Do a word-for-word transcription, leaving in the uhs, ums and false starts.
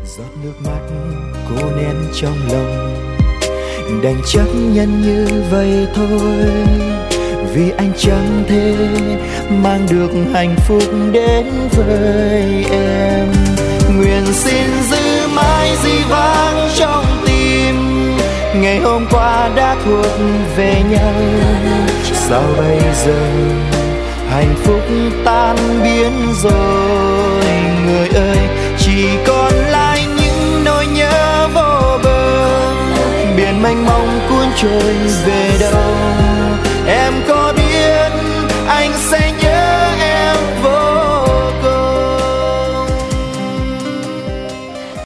Giọt nước mắt cô nén trong lòng, đành chấp nhận như vậy thôi, vì anh chẳng thể mang được hạnh phúc đến với em. Nguyện xin giữ mãi dĩ vãng trong tim, ngày hôm qua đã thuộc về nhau. Sao bây giờ hạnh phúc tan biến rồi, người ơi, chỉ còn lại những nỗi nhớ vô bờ, biển mênh mông cuốn trôi về đâu. Em có biết anh sẽ